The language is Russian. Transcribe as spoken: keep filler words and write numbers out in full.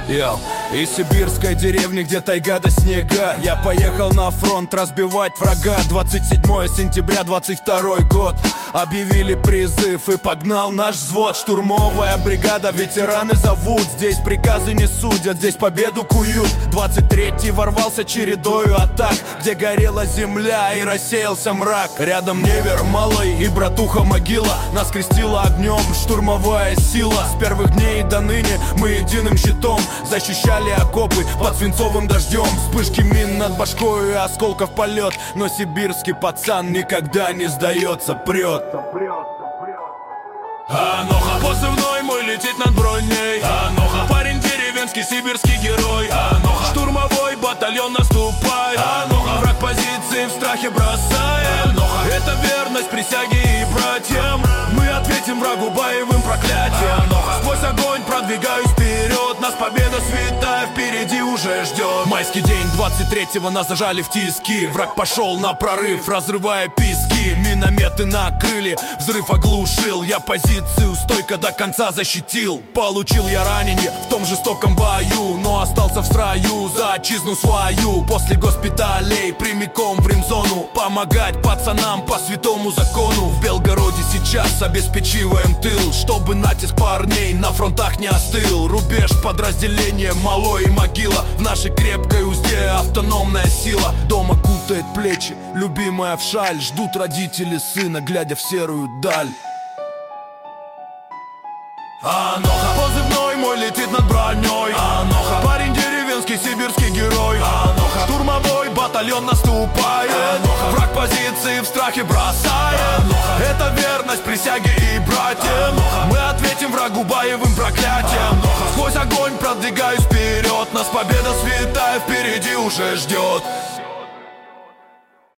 Йоу. Из сибирской деревни, где тайга до снега, я поехал на фронт разбивать врага. Двадцать седьмое сентября, двадцать второй год. Объявили призыв и погнал наш взвод. Штурмовая бригада, ветераны зовут. Здесь приказы не судят, здесь победу куют. Двадцать третий ворвался чередою атак, где горела земля и рассеялся мрак. Рядом Невер, Малый и братуха могила. Нас крестила огнем штурмовая сила. С первых дней до ныне мы единым щитом защищали окопы под свинцовым дождем. Вспышки мин над башкой и осколков полет, но сибирский пацан никогда не сдается, прет. Аноха, позывной мой летит над броней. Аноха, парень деревенский, сибирский герой. Аноха, штурмовой батальон наступает. Аноха, враг позиции в страхе бросает. Аноха, это верность присяге и братьям. Мы ответим врагу боевым проклятием. Аноха, сквозь огонь продвигаюсь вперед. Нас победа святая впереди уже ждет. Майский день двадцать третьего нас зажали в тиски. Враг пошел на прорыв, разрывая пески. Минометы накрыли, взрыв оглушил. Я позицию стойко до конца защитил. Получил я ранение в том жестоком бою, но остался в строю за отчизну свою. После госпиталей прямиком в ремзону помогать пацанам по святому закону. В Белгороде сейчас обеспечиваем тыл, чтобы натиск парней на фронтах не остыл. Рубеж подразделения Малой и могила. В нашей крепкой узде автономная сила. Дома кутает плечи, любимая в шаль. Ждут родители сына, глядя в серую даль. Аноха, позывной мой летит над броней. Аноха, парень деревенский, сибирский герой. Аноха, штурмовой батальон наступает. Аноха, враг позиции в страхе бросает. Аноха, это верность присяге и братьям. Аноха, мы ответим врагу боевым проклятием. Аноха, сквозь огонь продвигаюсь вперед. Нас победа святая впереди уже ждет.